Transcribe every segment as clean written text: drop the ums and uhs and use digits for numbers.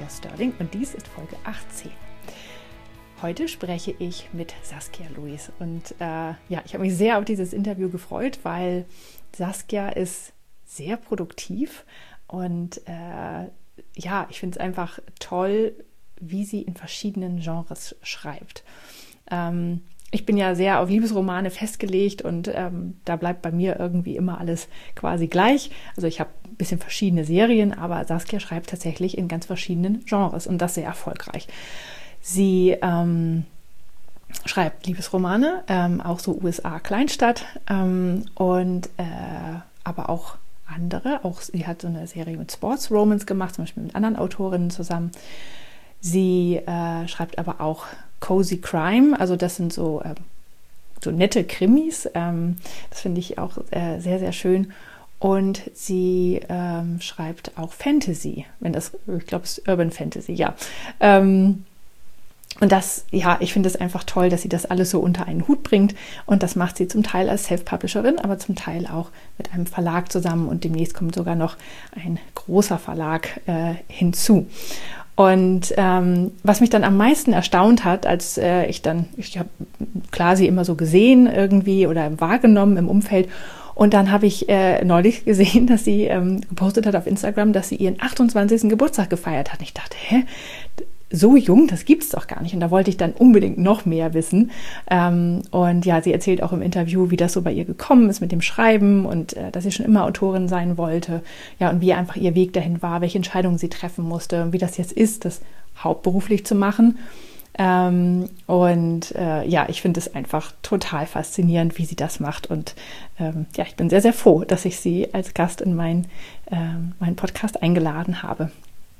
Sterling und dies ist Folge 18. Heute spreche ich mit Saskia Luis und ich habe mich sehr auf dieses Interview gefreut, weil Saskia ist sehr produktiv und ich finde es einfach toll, wie sie in verschiedenen Genres schreibt. Ich bin ja sehr auf Liebesromane festgelegt und da bleibt bei mir irgendwie immer alles quasi gleich. Also ich habe ein bisschen verschiedene Serien, aber Saskia schreibt tatsächlich in ganz verschiedenen Genres und das sehr erfolgreich. Sie schreibt Liebesromane, auch so USA-Kleinstadt aber auch andere. Auch sie hat so eine Serie mit Sports Romance gemacht, zum Beispiel mit anderen Autorinnen zusammen. Sie schreibt aber auch Cozy Crime, also das sind so nette Krimis. Das finde ich auch sehr, sehr schön. Und sie schreibt auch Fantasy, ich glaube, es ist Urban Fantasy, ja. Und das, ich finde es einfach toll, dass sie das alles so unter einen Hut bringt. Und das macht sie zum Teil als Self-Publisherin, aber zum Teil auch mit einem Verlag zusammen. Und demnächst kommt sogar noch ein großer Verlag hinzu. Und was mich dann am meisten erstaunt hat, als ich habe klar sie immer so gesehen irgendwie oder wahrgenommen im Umfeld. Und dann habe ich neulich gesehen, dass sie gepostet hat auf Instagram, dass sie ihren 28. Geburtstag gefeiert hat. Und ich dachte, so jung, das gibt's doch gar nicht. Und da wollte ich dann unbedingt noch mehr wissen. Sie erzählt auch im Interview, wie das so bei ihr gekommen ist mit dem Schreiben und dass sie schon immer Autorin sein wollte. Ja, und wie einfach ihr Weg dahin war, welche Entscheidungen sie treffen musste und wie das jetzt ist, das hauptberuflich zu machen. Ich finde es einfach total faszinierend, wie sie das macht. Und ich bin sehr, sehr froh, dass ich sie als Gast in meinen Podcast eingeladen habe.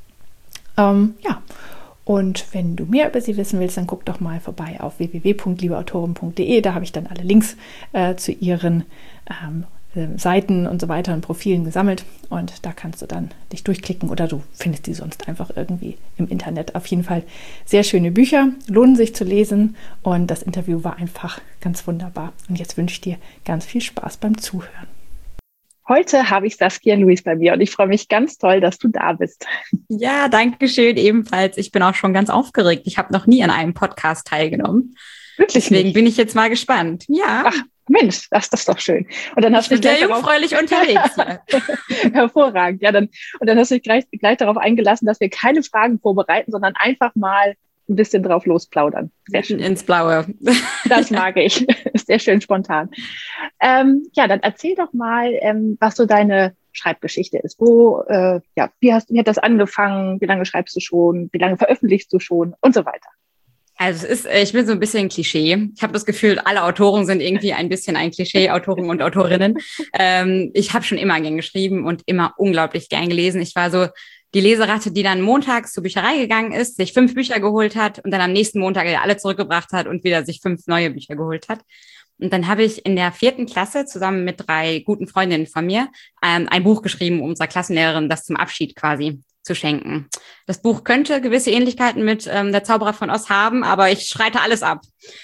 Und wenn du mehr über sie wissen willst, dann guck doch mal vorbei auf www.liebeautoren.de. Da habe ich dann alle Links zu ihren Seiten und so weiter und Profilen gesammelt. Und da kannst du dann dich durchklicken oder du findest die sonst einfach irgendwie im Internet. Auf jeden Fall sehr schöne Bücher, lohnen sich zu lesen. Und das Interview war einfach ganz wunderbar. Und jetzt wünsche ich dir ganz viel Spaß beim Zuhören. Heute habe ich Saskia Luis bei mir und ich freue mich ganz toll, dass du da bist. Ja, danke schön ebenfalls. Ich bin auch schon ganz aufgeregt. Ich habe noch nie an einem Podcast teilgenommen. Wirklich? Deswegen bin ich jetzt mal gespannt. Ja. Ach, Mensch, das ist doch schön. Und dann hast du sehr jungfräulich unterwegs hier. Hervorragend. Ja, dann hast du dich gleich darauf eingelassen, dass wir keine Fragen vorbereiten, sondern einfach mal ein bisschen drauf losplaudern. Sehr schön. Ins Blaue. Das mag ich. Sehr schön spontan. Dann erzähl doch mal, was so deine Schreibgeschichte ist. Wie hat das angefangen? Wie lange schreibst du schon? Wie lange veröffentlichst du schon? Und so weiter. Also ich bin so ein bisschen Klischee. Ich habe das Gefühl, alle Autoren sind irgendwie ein bisschen ein Klischee, Autoren und Autorinnen. Ich habe schon immer gern geschrieben und immer unglaublich gern gelesen. Ich war so die Leseratte, die dann montags zur Bücherei gegangen ist, sich 5 Bücher geholt hat und dann am nächsten Montag alle zurückgebracht hat und wieder sich 5 neue Bücher geholt hat. Und dann habe ich in der 4. Klasse zusammen mit 3 guten Freundinnen von mir ein Buch geschrieben, um unserer Klassenlehrerin das zum Abschied quasi zu schenken. Das Buch könnte gewisse Ähnlichkeiten mit Der Zauberer von Oz haben, aber ich streite alles ab.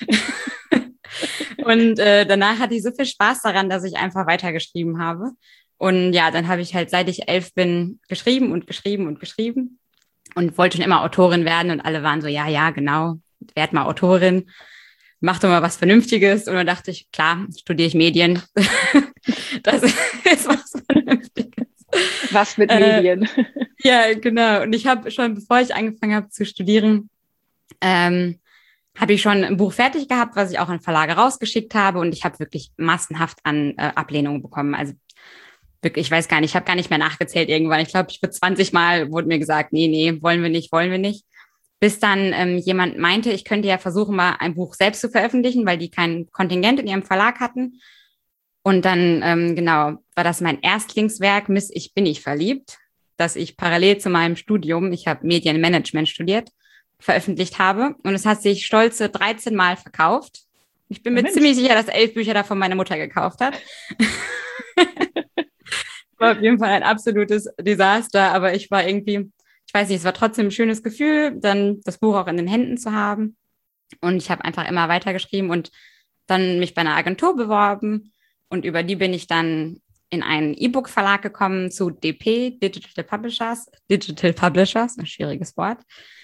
Und danach hatte ich so viel Spaß daran, dass ich einfach weitergeschrieben habe. Und ja, dann habe ich halt, seit ich 11 bin, geschrieben und wollte schon immer Autorin werden und alle waren so, ja, genau, werd mal Autorin, mach doch mal was Vernünftiges. Und dann dachte ich, klar, studiere ich Medien. Das ist was Vernünftiges. Was mit Medien? Ja, genau. Und ich habe schon, bevor ich angefangen habe zu studieren, habe ich schon ein Buch fertig gehabt, was ich auch an Verlage rausgeschickt habe. Und ich habe wirklich massenhaft an Ablehnungen bekommen. Also wirklich, ich weiß gar nicht, ich habe gar nicht mehr nachgezählt irgendwann. Ich glaube, für 20 Mal wurde mir gesagt, nee, wollen wir nicht. Bis dann jemand meinte, ich könnte ja versuchen, mal ein Buch selbst zu veröffentlichen, weil die kein Kontingent in ihrem Verlag hatten. Und dann, war das mein Erstlingswerk, Miss Ich bin nicht verliebt, das ich parallel zu meinem Studium, ich habe Medienmanagement studiert, veröffentlicht habe. Und es hat sich stolze 13 Mal verkauft. Ich bin mir ziemlich sicher, dass 11 Bücher davon meine Mutter gekauft hat. War auf jeden Fall ein absolutes Desaster, aber ich war irgendwie, ich weiß nicht, es war trotzdem ein schönes Gefühl, dann das Buch auch in den Händen zu haben. Und ich habe einfach immer weitergeschrieben und dann mich bei einer Agentur beworben. Und über die bin ich dann in einen E-Book-Verlag gekommen zu DP, Digital Publishers. Digital Publishers, ein schwieriges Wort.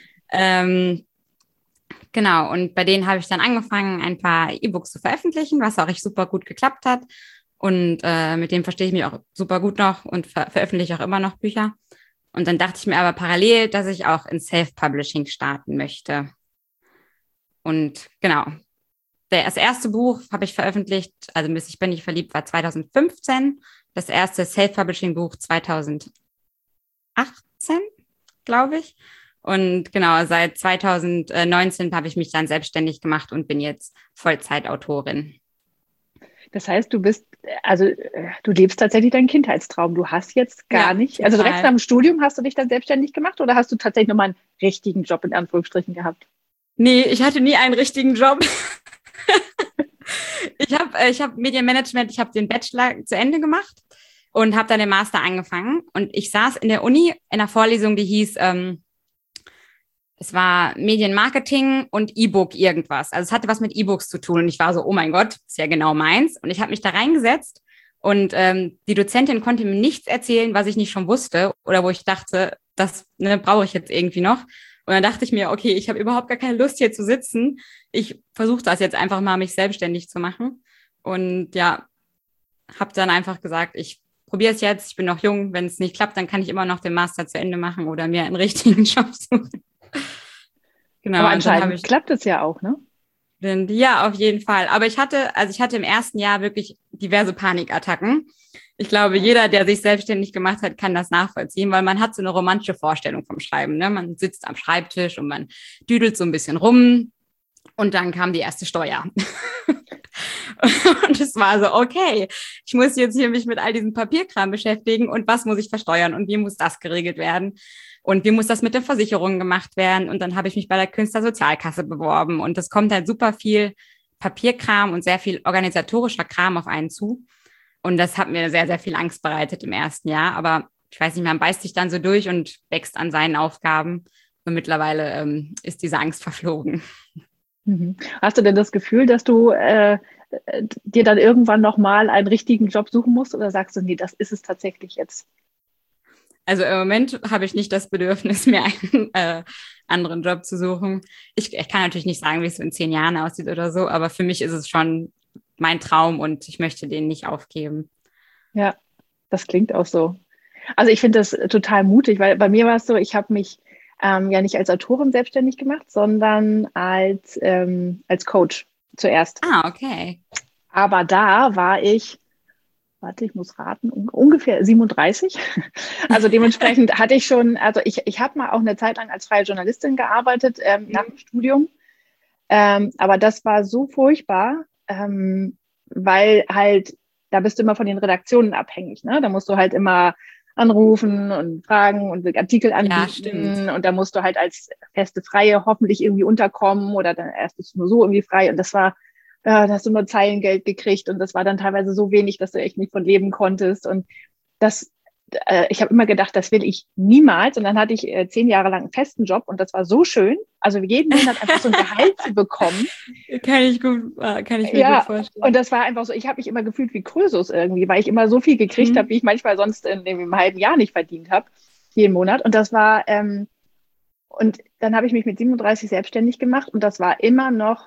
Genau, und bei denen habe ich dann angefangen, ein paar E-Books zu veröffentlichen, was auch echt super gut geklappt hat. Und mit dem verstehe ich mich auch super gut noch und veröffentliche auch immer noch Bücher. Und dann dachte ich mir aber parallel, dass ich auch in Self-Publishing starten möchte. Und genau, das erste Buch habe ich veröffentlicht, also Miss Ich bin nicht verliebt, war 2015. Das erste Self-Publishing-Buch 2018, glaube ich. Und genau, seit 2019 habe ich mich dann selbstständig gemacht und bin jetzt Vollzeitautorin. Das heißt, du lebst tatsächlich deinen Kindheitstraum. Du hast jetzt gar nicht, also direkt nach dem Studium hast du dich dann selbstständig gemacht oder hast du tatsächlich nochmal einen richtigen Job in Anführungsstrichen gehabt? Nee, ich hatte nie einen richtigen Job. Ich hab Medienmanagement, ich habe den Bachelor zu Ende gemacht und habe dann den Master angefangen. Und ich saß in der Uni in einer Vorlesung, die hieß, es war Medienmarketing und E-Book irgendwas. Also es hatte was mit E-Books zu tun. Und ich war so, oh mein Gott, ist ja genau meins. Und ich habe mich da reingesetzt und die Dozentin konnte mir nichts erzählen, was ich nicht schon wusste oder wo ich dachte, das brauche ich jetzt irgendwie noch. Und dann dachte ich mir, okay, ich habe überhaupt gar keine Lust, hier zu sitzen. Ich versuche das jetzt einfach mal, mich selbstständig zu machen. Und ja, habe dann einfach gesagt, ich probiere es jetzt. Ich bin noch jung. Wenn es nicht klappt, dann kann ich immer noch den Master zu Ende machen oder mir einen richtigen Job suchen. Genau. Aber anscheinend klappt es ja auch, ne? Ja, auf jeden Fall. Aber ich hatte im ersten Jahr wirklich diverse Panikattacken. Ich glaube, jeder, der sich selbstständig gemacht hat, kann das nachvollziehen, weil man hat so eine romantische Vorstellung vom Schreiben. Ne? Man sitzt am Schreibtisch und man düdelt so ein bisschen rum und dann kam die erste Steuer. Und es war so, okay, ich muss jetzt hier mich mit all diesem Papierkram beschäftigen und was muss ich versteuern und wie muss das geregelt werden und wie muss das mit den Versicherungen gemacht werden. Und dann habe ich mich bei der Künstlersozialkasse beworben und es kommt halt super viel Papierkram und sehr viel organisatorischer Kram auf einen zu. Und das hat mir sehr, sehr viel Angst bereitet im ersten Jahr. Aber ich weiß nicht, man beißt sich dann so durch und wächst an seinen Aufgaben. Und mittlerweile ist diese Angst verflogen. Mhm. Hast du denn das Gefühl, dass du dir dann irgendwann nochmal einen richtigen Job suchen musst? Oder sagst du, nee, das ist es tatsächlich jetzt? Also im Moment habe ich nicht das Bedürfnis, mir einen anderen Job zu suchen. Ich kann natürlich nicht sagen, wie es so in 10 Jahren aussieht oder so. Aber für mich ist es schon mein Traum und ich möchte den nicht aufgeben. Ja, das klingt auch so. Also ich finde das total mutig, weil bei mir war es so, ich habe mich ja nicht als Autorin selbstständig gemacht, sondern als Coach zuerst. Ah, okay. Aber da war ich muss raten, ungefähr 37. Also dementsprechend hatte ich schon, also ich habe mal auch eine Zeit lang als freie Journalistin gearbeitet nach dem Studium. Aber das war so furchtbar, weil halt, da bist du immer von den Redaktionen abhängig, ne? Da musst du halt immer anrufen und fragen und Artikel anbieten und da musst du halt als feste Freie hoffentlich irgendwie unterkommen oder dann erst bist du nur so irgendwie frei und das war, da hast du nur Zeilengeld gekriegt und das war dann teilweise so wenig, dass du echt nicht von leben konntest und das, ich habe immer gedacht, das will ich niemals und dann hatte ich 10 Jahre lang einen festen Job und das war so schön, also jeden Monat einfach so ein Gehalt zu bekommen. Kann ich mir gut vorstellen. Und das war einfach so, ich habe mich immer gefühlt wie Krösus irgendwie, weil ich immer so viel gekriegt habe, wie ich manchmal sonst in einem halben Jahr nicht verdient habe, jeden Monat. Und das war, und dann habe ich mich mit 37 selbstständig gemacht und das war immer noch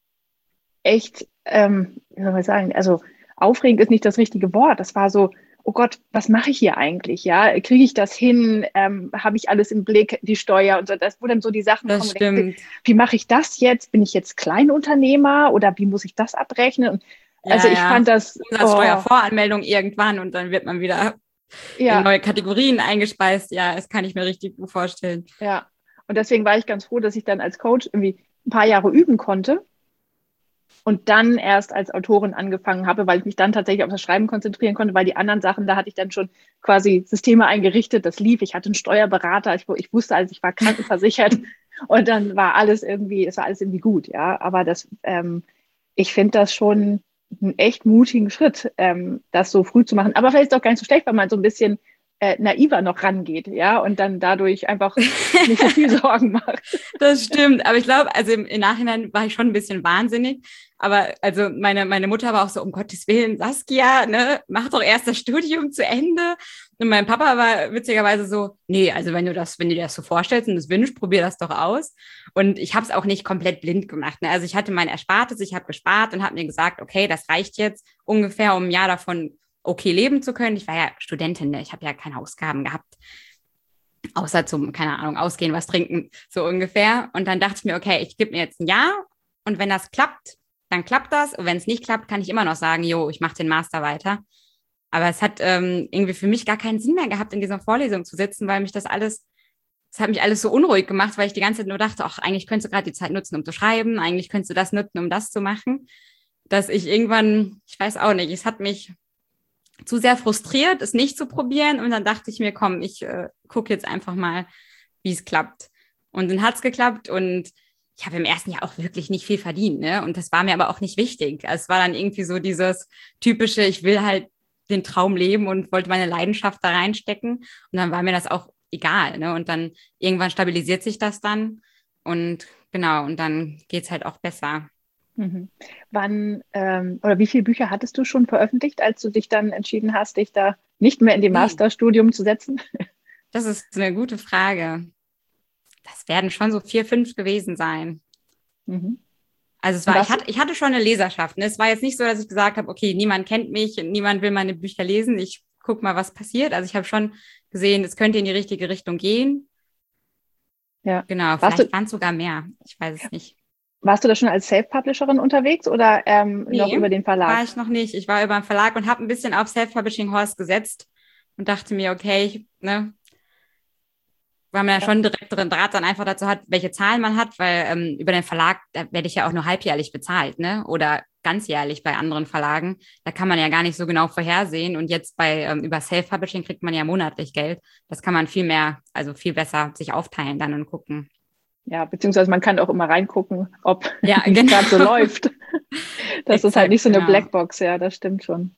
echt, wie soll man sagen, also aufregend ist nicht das richtige Wort. Das war so, oh Gott, was mache ich hier eigentlich? Ja, kriege ich das hin? Habe ich alles im Blick, die Steuer und so, das, wo dann so die Sachen das kommen. Stimmt. Denke, wie mache ich das jetzt? Bin ich jetzt Kleinunternehmer oder wie muss ich das abrechnen? Und also ich fand das Steuervoranmeldung irgendwann und dann wird man wieder in neue Kategorien eingespeist. Ja, das kann ich mir richtig gut vorstellen. Ja, und deswegen war ich ganz froh, dass ich dann als Coach irgendwie ein paar Jahre üben konnte. Und dann erst als Autorin angefangen habe, weil ich mich dann tatsächlich auf das Schreiben konzentrieren konnte, weil die anderen Sachen, da hatte ich dann schon quasi Systeme eingerichtet, das lief. Ich hatte einen Steuerberater, ich wusste, also ich war krankenversichert und dann war alles irgendwie gut, ja. Aber das, ich finde das schon einen echt mutigen Schritt, das so früh zu machen. Aber vielleicht ist es auch gar nicht so schlecht, weil man so ein bisschen naiver noch rangeht, ja, und dann dadurch einfach nicht so viel Sorgen macht. Das stimmt, aber ich glaube, also im Nachhinein war ich schon ein bisschen wahnsinnig, Aber also meine Mutter war auch so, um Gottes Willen, Saskia, ne, mach doch erst das Studium zu Ende. Und mein Papa war witzigerweise so, nee, also wenn du dir das so vorstellst und das wünschst, probier das doch aus. Und ich habe es auch nicht komplett blind gemacht. Ne? Also ich hatte mein Erspartes, ich habe gespart und habe mir gesagt, okay, das reicht jetzt ungefähr, um ein Jahr davon okay leben zu können. Ich war ja Studentin, ne? Ich habe ja keine Ausgaben gehabt. Außer zum, keine Ahnung, ausgehen, was trinken, so ungefähr. Und dann dachte ich mir, okay, ich gebe mir jetzt ein Jahr und wenn das klappt, dann klappt das. Und wenn es nicht klappt, kann ich immer noch sagen, jo, ich mache den Master weiter. Aber es hat irgendwie für mich gar keinen Sinn mehr gehabt, in dieser Vorlesung zu sitzen, weil mich das hat mich alles so unruhig gemacht, weil ich die ganze Zeit nur dachte, ach, eigentlich könntest du gerade die Zeit nutzen, um zu schreiben, eigentlich könntest du das nutzen, um das zu machen. Dass ich irgendwann, ich weiß auch nicht, es hat mich zu sehr frustriert, es nicht zu probieren. Und dann dachte ich mir, komm, ich gucke jetzt einfach mal, wie es klappt. Und dann hat es geklappt und ich habe im ersten Jahr auch wirklich nicht viel verdient, ne? Und das war mir aber auch nicht wichtig. Also es war dann irgendwie so dieses typische, ich will halt den Traum leben und wollte meine Leidenschaft da reinstecken. Und dann war mir das auch egal, ne? Und dann irgendwann stabilisiert sich das dann und genau, und dann geht's halt auch besser. Mhm. Wann oder wie viele Bücher hattest du schon veröffentlicht, als du dich dann entschieden hast, dich da nicht mehr in die Masterstudium zu setzen? Das ist eine gute Frage. Das werden schon so 4, 5 gewesen sein. Mhm. Also ich hatte schon eine Leserschaft. Ne? Es war jetzt nicht so, dass ich gesagt habe, okay, niemand kennt mich, niemand will meine Bücher lesen. Ich gucke mal, was passiert. Also ich habe schon gesehen, es könnte in die richtige Richtung gehen. Ja. Genau, vielleicht waren es sogar mehr. Ich weiß es nicht. Warst du da schon als Self-Publisherin unterwegs oder noch über den Verlag? War ich noch nicht. Ich war über den Verlag und habe ein bisschen auf Self-Publishing-Horse gesetzt und dachte mir, okay, weil man ja schon direkteren Draht dann einfach dazu hat, welche Zahlen man hat, weil über den Verlag, da werde ich ja auch nur halbjährlich bezahlt, ne? Oder ganzjährlich bei anderen Verlagen. Da kann man ja gar nicht so genau vorhersehen. Und jetzt über Self-Publishing kriegt man ja monatlich Geld. Das kann man viel besser sich aufteilen dann und gucken. Ja, beziehungsweise man kann auch immer reingucken, ob es genau. gerade so läuft. Das ist halt nicht so eine Blackbox, ja, das stimmt schon.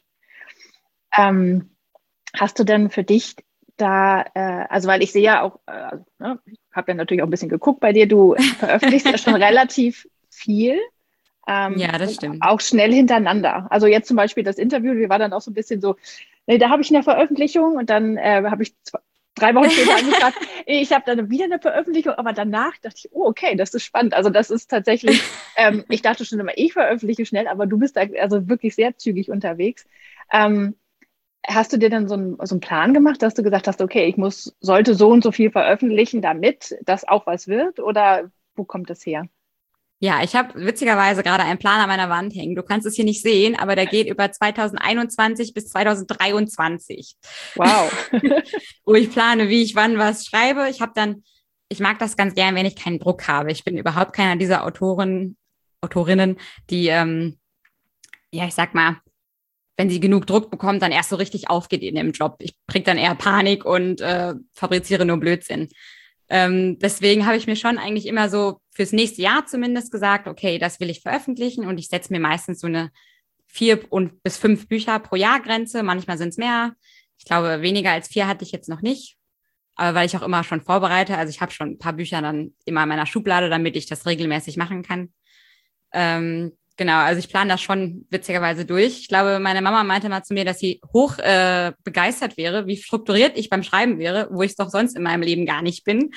Hast du denn für dich da, also weil ich sehe ja auch, ich habe ja natürlich auch ein bisschen geguckt bei dir, du veröffentlichst ja schon relativ viel. Ja, das stimmt. Auch schnell hintereinander. Also jetzt zum Beispiel das Interview, wir waren dann auch so ein bisschen so, da habe ich eine Veröffentlichung und dann habe ich 3 Wochen später angefragt, ich habe dann wieder eine Veröffentlichung, aber danach dachte ich, oh, okay, das ist spannend. Also das ist tatsächlich, ich dachte schon immer, ich veröffentliche schnell, aber du bist da also wirklich sehr zügig unterwegs. Hast du dir dann so einen Plan gemacht, dass du gesagt hast, okay, sollte so und so viel veröffentlichen, damit das auch was wird? Oder wo kommt das her? Ja, ich habe witzigerweise gerade einen Plan an meiner Wand hängen. Du kannst es hier nicht sehen, aber der geht über 2021 bis 2023. Wow. Wo ich plane, wie ich wann was schreibe. Ich mag das ganz gern, wenn ich keinen Druck habe. Ich bin überhaupt keiner dieser Autorinnen, die, ich sag mal, wenn sie genug Druck bekommt, dann erst so richtig aufgeht in dem Job. Ich kriege dann eher Panik und fabriziere nur Blödsinn. Deswegen habe ich mir schon eigentlich immer so fürs nächste Jahr zumindest gesagt, okay, das will ich veröffentlichen und ich setze mir meistens so eine 4 bis 5 Bücher pro Jahr Grenze. Manchmal sind es mehr. Ich glaube, weniger als 4 hatte ich jetzt noch nicht. Aber weil ich auch immer schon vorbereite, also ich habe schon ein paar Bücher dann immer in meiner Schublade, damit ich das regelmäßig machen kann. Genau, also ich plane das schon witzigerweise durch. Ich glaube, meine Mama meinte mal zu mir, dass sie hoch begeistert wäre, wie strukturiert ich beim Schreiben wäre, wo ich es doch sonst in meinem Leben gar nicht bin.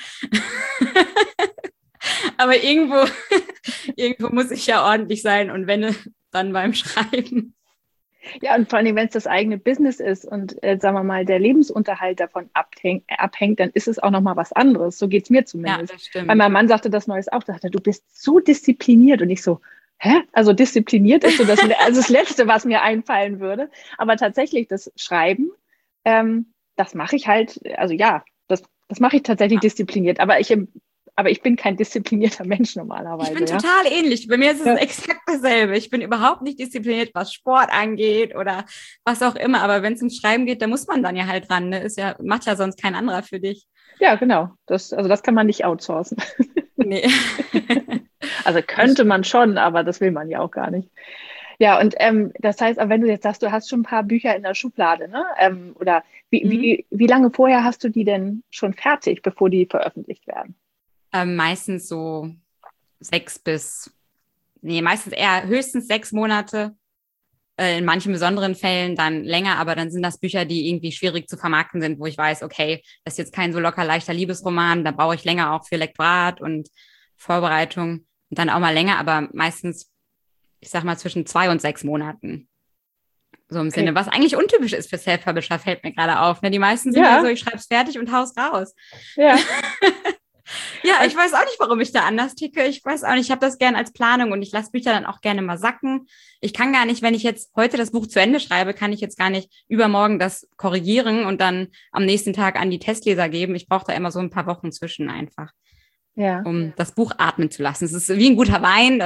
Aber irgendwo muss ich ja ordentlich sein und wenn, dann beim Schreiben. Ja, und vor allem, wenn es das eigene Business ist und, sagen wir mal, der Lebensunterhalt davon abhängt, dann ist es auch nochmal was anderes. So geht es mir zumindest. Ja, das stimmt. Weil mein Mann sagte das Neues auch, dachte, du bist so diszipliniert und ich so, hä? Also diszipliniert ist so das Letzte, was mir einfallen würde. Aber tatsächlich das Schreiben, das mache ich halt, also ja, das mache ich tatsächlich diszipliniert. Aber ich bin kein disziplinierter Mensch normalerweise. Ich bin total ähnlich. Bei mir ist es exakt dasselbe. Ich bin überhaupt nicht diszipliniert, was Sport angeht oder was auch immer. Aber wenn es ums Schreiben geht, da muss man dann ja halt ran. Ne? Macht ja sonst kein anderer für dich. Ja, genau. Das kann man nicht outsourcen. Nee. Also könnte man schon, aber das will man ja auch gar nicht. Ja, und das heißt, wenn du jetzt sagst, du hast schon ein paar Bücher in der Schublade, ne? Oder wie lange vorher hast du die denn schon fertig, bevor die veröffentlicht werden? Meistens so 6 bis meistens eher höchstens 6 Monate. In manchen besonderen Fällen dann länger, aber dann sind das Bücher, die irgendwie schwierig zu vermarkten sind, wo ich weiß, okay, das ist jetzt kein so locker leichter Liebesroman, da brauche ich länger auch für Lektorat und Vorbereitung und dann auch mal länger, aber meistens, ich sag mal, zwischen 2 und 6 Monaten. So im Sinne, was eigentlich untypisch ist für Self-Publisher, fällt mir gerade auf. Ne? Die meisten sind ja so, ich schreibe es fertig und hau's raus. Ja. Ja, ich weiß auch nicht, warum ich da anders ticke. Ich weiß auch nicht, ich habe das gerne als Planung und ich lasse Bücher dann auch gerne mal sacken. Ich kann gar nicht, wenn ich jetzt heute das Buch zu Ende schreibe, kann ich jetzt gar nicht übermorgen das korrigieren und dann am nächsten Tag an die Testleser geben. Ich brauche da immer so ein paar Wochen zwischen einfach, um das Buch atmen zu lassen. Es ist wie ein guter Wein.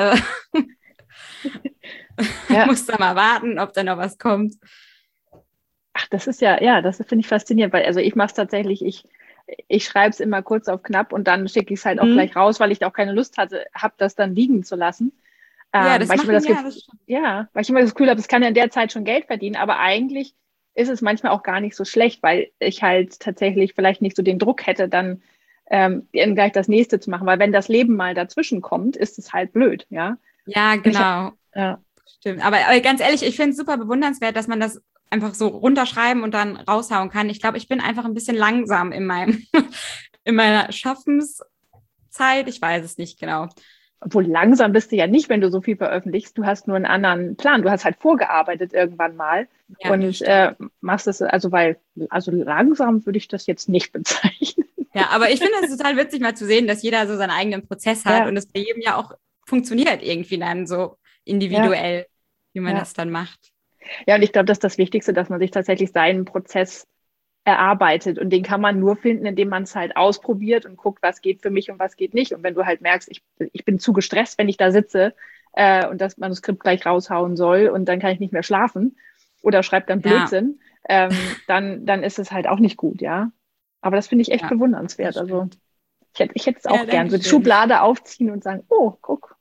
Muss da mal warten, ob da noch was kommt. Ach, das ist ja, das finde ich faszinierend, weil also ich mache es tatsächlich, ich schreibe es immer kurz auf knapp und dann schicke ich es halt auch gleich raus, weil ich da auch keine Lust habe, das dann liegen zu lassen. Weil ich immer das Gefühl habe, es kann ja in der Zeit schon Geld verdienen, aber eigentlich ist es manchmal auch gar nicht so schlecht, weil ich halt tatsächlich vielleicht nicht so den Druck hätte, dann gleich das nächste zu machen, weil wenn das Leben mal dazwischen kommt, ist es halt blöd, ja. Ja, genau. Stimmt. Aber ganz ehrlich, ich finde es super bewundernswert, dass man das einfach so runterschreiben und dann raushauen kann. Ich glaube, ich bin einfach ein bisschen langsam in meiner Schaffenszeit. Ich weiß es nicht genau. Obwohl langsam bist du ja nicht, wenn du so viel veröffentlichst. Du hast nur einen anderen Plan. Du hast halt vorgearbeitet irgendwann mal und machst es, also langsam würde ich das jetzt nicht bezeichnen. Ja, aber ich finde es total witzig mal zu sehen, dass jeder so seinen eigenen Prozess hat und es bei jedem ja auch funktioniert irgendwie dann so individuell, wie man das dann macht. Ja, und ich glaube, das ist das Wichtigste, dass man sich tatsächlich seinen Prozess erarbeitet. Und den kann man nur finden, indem man es halt ausprobiert und guckt, was geht für mich und was geht nicht. Und wenn du halt merkst, ich bin zu gestresst, wenn ich da sitze und das Manuskript gleich raushauen soll und dann kann ich nicht mehr schlafen oder schreibe dann Blödsinn, dann ist es halt auch nicht gut, ja. Aber das finde ich echt bewundernswert. Also ich hätte es auch gern, so die Schublade aufziehen und sagen, oh, guck.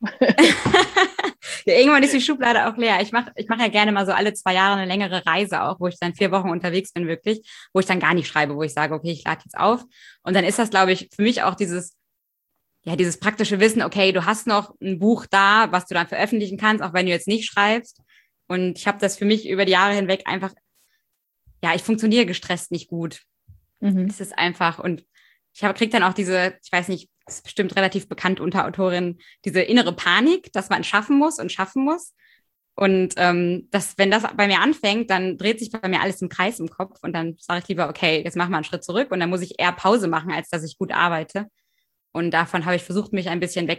Ja, irgendwann ist die Schublade auch leer. Ich mach ja gerne mal so alle 2 Jahre eine längere Reise auch, wo ich dann 4 Wochen unterwegs bin wirklich, wo ich dann gar nicht schreibe, wo ich sage, okay, ich lade jetzt auf. Und dann ist das, glaube ich, für mich auch dieses praktische Wissen, okay, du hast noch ein Buch da, was du dann veröffentlichen kannst, auch wenn du jetzt nicht schreibst. Und ich habe das für mich über die Jahre hinweg einfach, ich funktioniere gestresst nicht gut. Es ist einfach, und ich kriege dann auch diese, ich weiß nicht, das ist bestimmt relativ bekannt unter Autorinnen, diese innere Panik, dass man schaffen muss. Und wenn das bei mir anfängt, dann dreht sich bei mir alles im Kreis im Kopf und dann sage ich lieber, okay, jetzt machen wir einen Schritt zurück und dann muss ich eher Pause machen, als dass ich gut arbeite. Und davon habe ich versucht, mich ein bisschen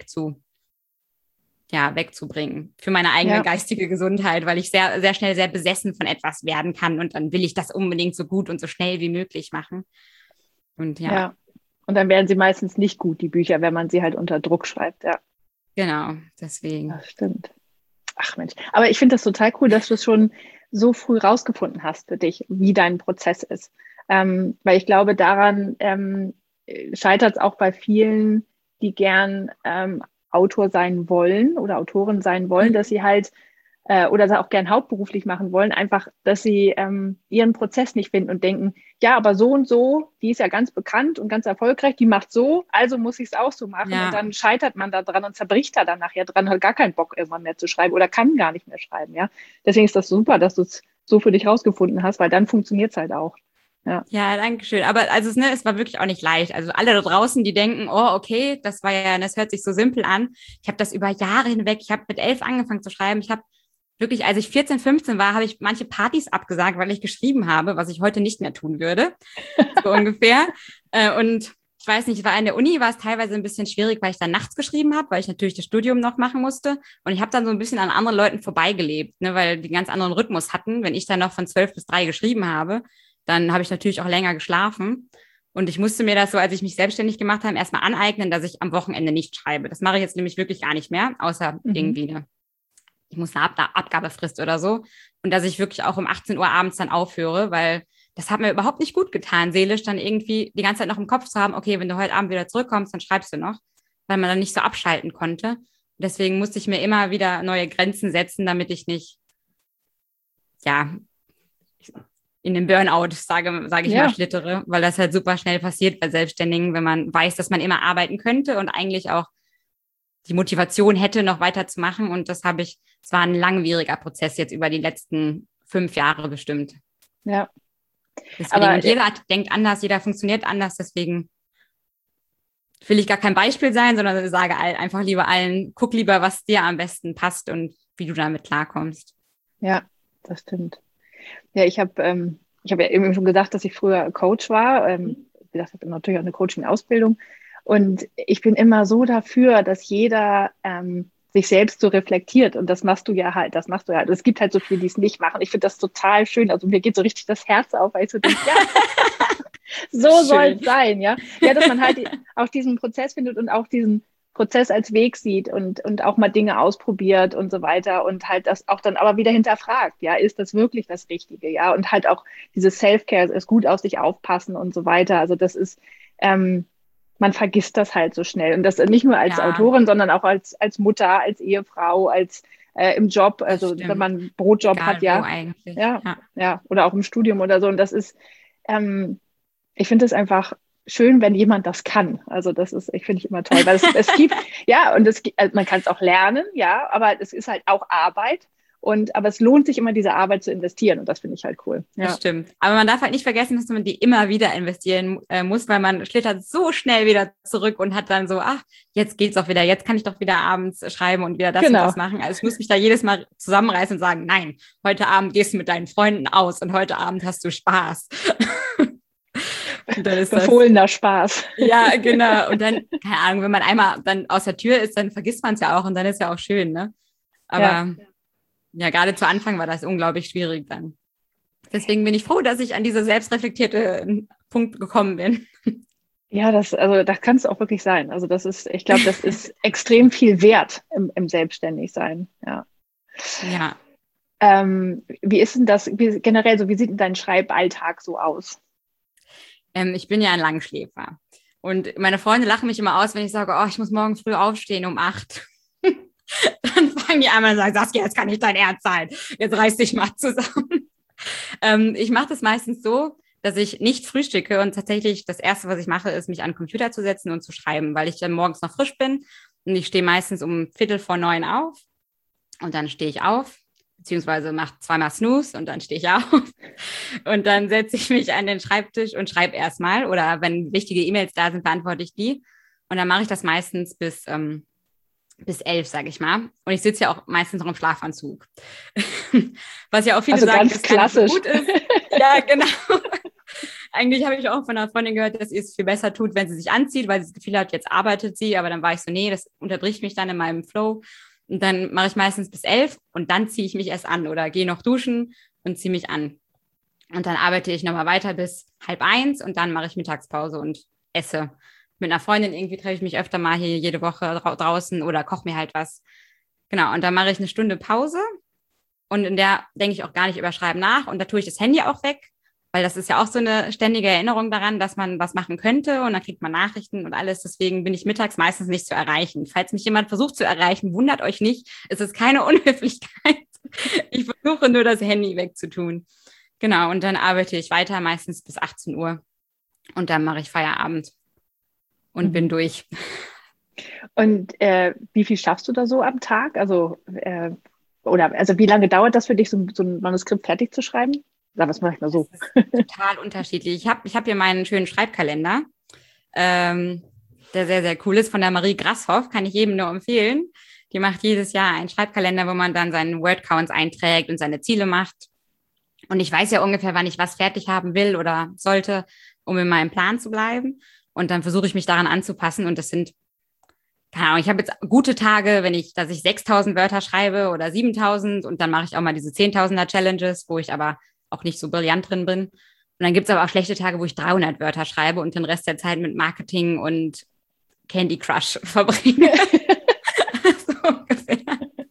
wegzubringen für meine eigene geistige Gesundheit, weil ich sehr, sehr schnell sehr besessen von etwas werden kann und dann will ich das unbedingt so gut und so schnell wie möglich machen. Und und dann werden sie meistens nicht gut, die Bücher, wenn man sie halt unter Druck schreibt, Genau, deswegen. Das stimmt. Ach Mensch, aber ich finde das total cool, dass du es schon so früh rausgefunden hast für dich, wie dein Prozess ist. Weil ich glaube, daran scheitert es auch bei vielen, die gern Autor sein wollen oder Autorin sein wollen, dass sie halt oder auch gern hauptberuflich machen wollen, einfach, dass sie ihren Prozess nicht finden und denken, ja, aber so und so, die ist ja ganz bekannt und ganz erfolgreich, die macht so, also muss ich es auch so machen. Und dann scheitert man da dran und zerbricht da dann nachher dran, hat gar keinen Bock irgendwann mehr zu schreiben oder kann gar nicht mehr schreiben, ja. Deswegen ist das super, dass du es so für dich rausgefunden hast, weil dann funktioniert es halt auch. Ja, danke schön. Aber also es war wirklich auch nicht leicht. Also alle da draußen, die denken, oh, okay, das hört sich so simpel an. Ich habe das über Jahre hinweg, ich habe mit 11 angefangen zu schreiben. Ich habe wirklich, als ich 14, 15 war, habe ich manche Partys abgesagt, weil ich geschrieben habe, was ich heute nicht mehr tun würde, so ungefähr. Und ich weiß nicht, in der Uni war es teilweise ein bisschen schwierig, weil ich dann nachts geschrieben habe, weil ich natürlich das Studium noch machen musste. Und ich habe dann so ein bisschen an anderen Leuten vorbeigelebt, ne, weil die einen ganz anderen Rhythmus hatten. Wenn ich dann noch von 12 bis 3 geschrieben habe, dann habe ich natürlich auch länger geschlafen. Und ich musste mir das so, als ich mich selbstständig gemacht habe, erstmal aneignen, dass ich am Wochenende nicht schreibe. Das mache ich jetzt nämlich wirklich gar nicht mehr, außer irgendwie ich muss eine Abgabefrist oder so. Und dass ich wirklich auch um 18 Uhr abends dann aufhöre, weil das hat mir überhaupt nicht gut getan, seelisch dann irgendwie die ganze Zeit noch im Kopf zu haben, okay, wenn du heute Abend wieder zurückkommst, dann schreibst du noch, weil man dann nicht so abschalten konnte. Deswegen musste ich mir immer wieder neue Grenzen setzen, damit ich nicht, in den Burnout, sage ich mal, schlittere, weil das halt super schnell passiert bei Selbstständigen, wenn man weiß, dass man immer arbeiten könnte und eigentlich auch die Motivation hätte, noch weiterzumachen. Und es war ein langwieriger Prozess jetzt über die letzten 5 Jahre bestimmt. Ja. Deswegen, und jeder denkt anders, jeder funktioniert anders, deswegen will ich gar kein Beispiel sein, sondern sage einfach lieber allen, guck lieber, was dir am besten passt und wie du damit klarkommst. Ja, das stimmt. Ja, ich habe ja eben schon gesagt, dass ich früher Coach war. Wie gesagt, ich habe natürlich auch eine Coaching-Ausbildung. Und ich bin immer so dafür, dass jeder sich selbst so reflektiert. Und das machst du ja halt. Es gibt halt so viele, die es nicht machen. Ich finde das total schön. Also mir geht so richtig das Herz auf, weil ich so denke, ja, so soll es sein, ja. Ja, dass man halt auch diesen Prozess findet und auch diesen Prozess als Weg sieht und auch mal Dinge ausprobiert und so weiter und halt das auch dann aber wieder hinterfragt, ja, ist das wirklich das Richtige, ja, und halt auch dieses Self-Care, ist gut auf sich aufpassen und so weiter. Also das ist, man vergisst das halt so schnell und das nicht nur als Autorin, sondern auch als Mutter, als Ehefrau, als im Job, also wenn man einen Brotjob egal, hat, ja. Ja, oder auch im Studium oder so. Und das ist, ich finde es einfach schön, wenn jemand das kann. Also ich finde ich immer toll, weil es gibt, ja, und also man kann es auch lernen, ja, aber es ist halt auch Arbeit. Aber es lohnt sich immer, diese Arbeit zu investieren und das finde ich halt cool. Ja. Das stimmt. Aber man darf halt nicht vergessen, dass man die immer wieder investieren muss, weil man schlittert so schnell wieder zurück und hat dann so, ach, jetzt geht's auch wieder, jetzt kann ich doch wieder abends schreiben und wieder das und das machen. Also ich muss mich da jedes Mal zusammenreißen und sagen, nein, heute Abend gehst du mit deinen Freunden aus und heute Abend hast du Spaß. Befohlener Spaß. Ja, genau. Und dann, keine Ahnung, wenn man einmal dann aus der Tür ist, dann vergisst man es ja auch und dann ist ja auch schön, ne? Aber ja, gerade zu Anfang war das unglaublich schwierig dann. Deswegen bin ich froh, dass ich an diese selbstreflektierte Punkt gekommen bin. Ja, das kann es auch wirklich sein. Also ich glaube, das ist extrem viel wert im Selbstständigsein. Ja. Ja. Wie ist denn das generell so? Wie sieht denn dein Schreiballtag so aus? Ich bin ja ein Langschläfer. Und meine Freunde lachen mich immer aus, wenn ich sage, oh, ich muss morgen früh aufstehen um 8. Dann fangen die an und sagen, Saskia, jetzt kann nicht dein Ernst sein. Jetzt reiß dich mal zusammen. Ich mache das meistens so, dass ich nicht frühstücke und tatsächlich das Erste, was ich mache, ist, mich an den Computer zu setzen und zu schreiben, weil ich dann morgens noch frisch bin und ich stehe meistens um 8:45 auf und dann stehe ich auf, beziehungsweise mache 2-mal Snooze und dann stehe ich auf und dann setze ich mich an den Schreibtisch und schreibe erstmal oder wenn wichtige E-Mails da sind, beantworte ich die und dann mache ich das meistens bis 11, sage ich mal. Und ich sitze ja auch meistens noch im Schlafanzug. Was ja auch viele sagen, ganz klassisch. Gut ist. Ja, genau. Eigentlich habe ich auch von einer Freundin gehört, dass sie es viel besser tut, wenn sie sich anzieht, weil sie das Gefühl hat, jetzt arbeitet sie. Aber dann war ich so, nee, das unterbricht mich dann in meinem Flow. Und dann mache ich meistens bis 11 und dann ziehe ich mich erst an oder gehe noch duschen und ziehe mich an. Und dann arbeite ich nochmal weiter bis 12:30 und dann mache ich Mittagspause und esse. Mit einer Freundin irgendwie treffe ich mich öfter mal hier jede Woche draußen oder koche mir halt was. Genau, und dann mache ich eine Stunde Pause und in der denke ich auch gar nicht über Schreiben nach und da tue ich das Handy auch weg, weil das ist ja auch so eine ständige Erinnerung daran, dass man was machen könnte und dann kriegt man Nachrichten und alles. Deswegen bin ich mittags meistens nicht zu erreichen. Falls mich jemand versucht zu erreichen, wundert euch nicht, es ist keine Unhöflichkeit. Ich versuche nur, das Handy wegzutun. Genau, und dann arbeite ich weiter, meistens bis 18 Uhr und dann mache ich Feierabend. Und bin durch. Und wie viel schaffst du da so am Tag? Also wie lange dauert das für dich, so ein Manuskript fertig zu schreiben? Sag was mache ich mal so. Das ist total unterschiedlich. Ich hab hier meinen schönen Schreibkalender, der sehr, sehr cool ist, von der Marie Grasshoff, kann ich jedem nur empfehlen. Die macht jedes Jahr einen Schreibkalender, wo man dann seinen Word-Counts einträgt und seine Ziele macht. Und ich weiß ja ungefähr, wann ich was fertig haben will oder sollte, um in meinem Plan zu bleiben. Und dann versuche ich mich daran anzupassen. Und das sind, keine Ahnung, ich habe jetzt gute Tage, dass ich 6.000 Wörter schreibe oder 7.000. Und dann mache ich auch mal diese 10.000er-Challenges, wo ich aber auch nicht so brillant drin bin. Und dann gibt es aber auch schlechte Tage, wo ich 300 Wörter schreibe und den Rest der Zeit mit Marketing und Candy Crush verbringe. So ungefähr.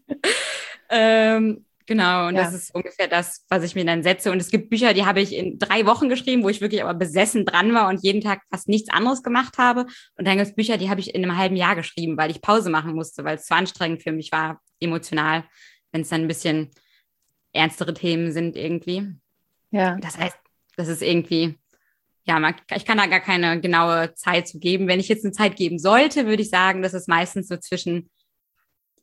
Genau, und das ist ungefähr das, was ich mir dann setze. Und es gibt Bücher, die habe ich in 3 Wochen geschrieben, wo ich wirklich aber besessen dran war und jeden Tag fast nichts anderes gemacht habe. Und dann gibt es Bücher, die habe ich in einem halben Jahr geschrieben, weil ich Pause machen musste, weil es zu anstrengend für mich war, emotional, wenn es dann ein bisschen ernstere Themen sind irgendwie. Ja. Das heißt, das ist irgendwie, ja, ich kann da gar keine genaue Zeit zu geben. Wenn ich jetzt eine Zeit geben sollte, würde ich sagen, das ist meistens so zwischen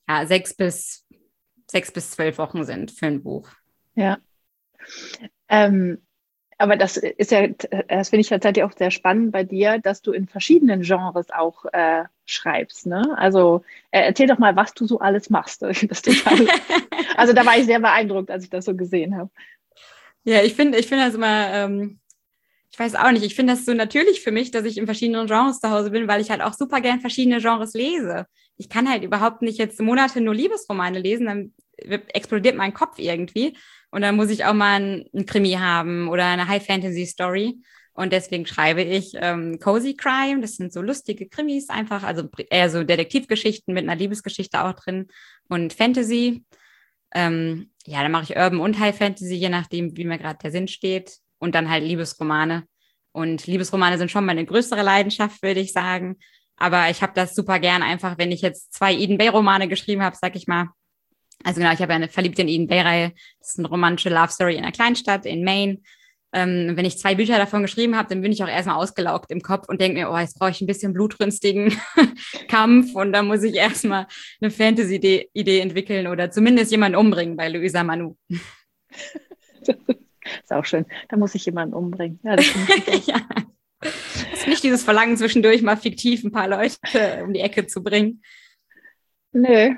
ja, 6 bis 12 Wochen sind für ein Buch. Ja. Aber das finde ich tatsächlich auch sehr spannend bei dir, dass du in verschiedenen Genres auch schreibst, ne? Also erzähl doch mal, was du so alles machst. Ich finde das total. Also da war ich sehr beeindruckt, als ich das so gesehen habe. Ja, ich finde das immer, ich weiß auch nicht, ich finde das so natürlich für mich, dass ich in verschiedenen Genres zu Hause bin, weil ich halt auch super gern verschiedene Genres lese. Ich kann halt überhaupt nicht jetzt Monate nur Liebesromane lesen, dann explodiert mein Kopf irgendwie. Und dann muss ich auch mal einen Krimi haben oder eine High-Fantasy-Story. Und deswegen schreibe ich Cozy Crime. Das sind so lustige Krimis einfach, also eher so Detektivgeschichten mit einer Liebesgeschichte auch drin. Und Fantasy. Ja, dann mache ich Urban und High Fantasy, je nachdem, wie mir gerade der Sinn steht. Und dann halt Liebesromane. Und Liebesromane sind schon meine größere Leidenschaft, würde ich sagen. Aber ich habe das super gern einfach, wenn ich jetzt 2 Eden Bay-Romane geschrieben habe, sag ich mal. Also genau, ich habe ja eine Verliebte in Eden Bay-Reihe. Das ist eine romantische Love Story in einer Kleinstadt in Maine. Wenn ich 2 Bücher davon geschrieben habe, dann bin ich auch erstmal ausgelaugt im Kopf und denke mir, oh, jetzt brauche ich ein bisschen blutrünstigen Kampf und dann muss ich erstmal eine Fantasy-Idee entwickeln oder zumindest jemanden umbringen bei Luisa Manu. Ist auch schön. Da muss ich jemanden umbringen. Ja, das ja. Das ist nicht dieses Verlangen zwischendurch mal fiktiv ein paar Leute um die Ecke zu bringen. Nö.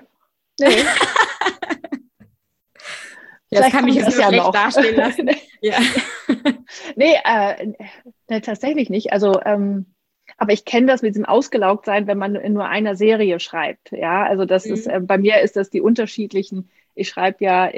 Ja, das kann mich jetzt nur schlecht dastehen lassen. Ja. Nee, tatsächlich nicht. Also, aber ich kenne das mit diesem Ausgelaugt-Sein, wenn man in nur einer Serie schreibt. Ja, also das ist, bei mir ist das die unterschiedlichen, ich schreibe ja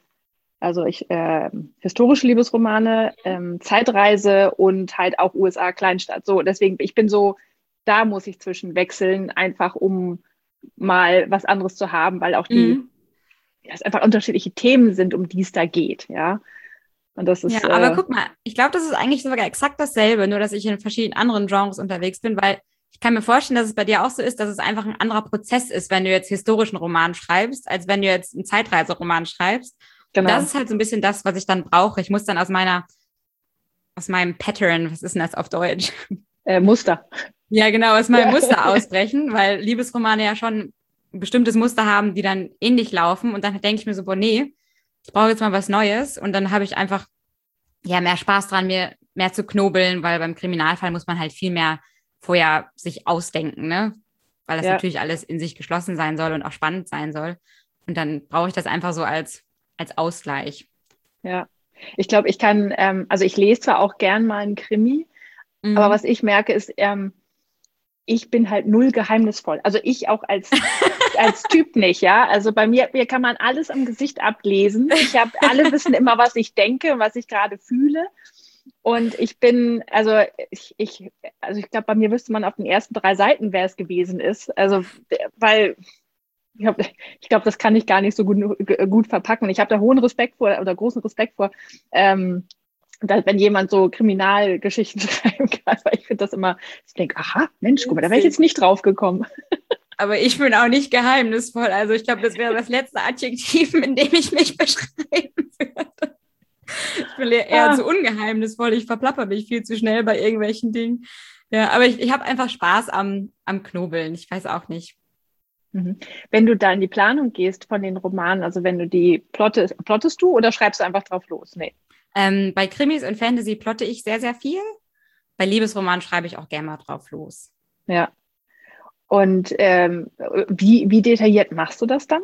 historische Liebesromane, Zeitreise und halt auch USA Kleinstadt. So, deswegen, ich bin so, da muss ich zwischen wechseln, einfach um mal was anderes zu haben, weil auch es einfach unterschiedliche Themen sind, um die es da geht, ja. Und das ist, ja, aber guck mal, ich glaube, das ist eigentlich sogar exakt dasselbe, nur dass ich in verschiedenen anderen Genres unterwegs bin, weil ich kann mir vorstellen, dass es bei dir auch so ist, dass es einfach ein anderer Prozess ist, wenn du jetzt historischen Roman schreibst, als wenn du jetzt einen Zeitreiseroman schreibst. Genau. Und das ist halt so ein bisschen das, was ich dann brauche. Ich muss dann aus meinem Pattern, was ist denn das auf Deutsch? Muster. Ja, genau, aus meinem Muster ausbrechen, weil Liebesromane ja schon ein bestimmtes Muster haben, die dann ähnlich laufen. Und dann denke ich mir so, boah, nee, ich brauche jetzt mal was Neues. Und dann habe ich einfach mehr Spaß dran, mir mehr zu knobeln, weil beim Kriminalfall muss man halt viel mehr vorher sich ausdenken, ne? Weil das natürlich alles in sich geschlossen sein soll und auch spannend sein soll. Und dann brauche ich das einfach so als Ausgleich. Ja, ich glaube, ich kann, also ich lese zwar auch gern mal einen Krimi, aber was ich merke ist, ich bin halt null geheimnisvoll. Also ich auch als Typ nicht, ja. Also bei mir kann man alles am Gesicht ablesen. Alle wissen immer, was ich denke und was ich gerade fühle. Und ich bin, ich glaube, bei mir wüsste man auf den ersten 3 Seiten, wer es gewesen ist. Also, weil ich glaube, das kann ich gar nicht so gut verpacken. Ich habe da hohen Respekt vor oder großen Respekt vor, wenn jemand so Kriminalgeschichten schreiben kann, weil ich finde das immer, ich denke, aha, Mensch, guck mal, da wäre ich jetzt nicht drauf gekommen. Aber ich bin auch nicht geheimnisvoll. Also ich glaube, das wäre das letzte Adjektiv, in dem ich mich beschreiben würde. Ich bin eher zu ungeheimnisvoll. Ich verplapper mich viel zu schnell bei irgendwelchen Dingen. Ja, aber ich habe einfach Spaß am Knobeln. Ich weiß auch nicht. Wenn du da in die Planung gehst von den Romanen, also wenn du die plottest du oder schreibst du einfach drauf los? Nee. Bei Krimis und Fantasy plotte ich sehr, sehr viel. Bei Liebesromanen schreibe ich auch gerne mal drauf los. Ja. Und wie detailliert machst du das dann?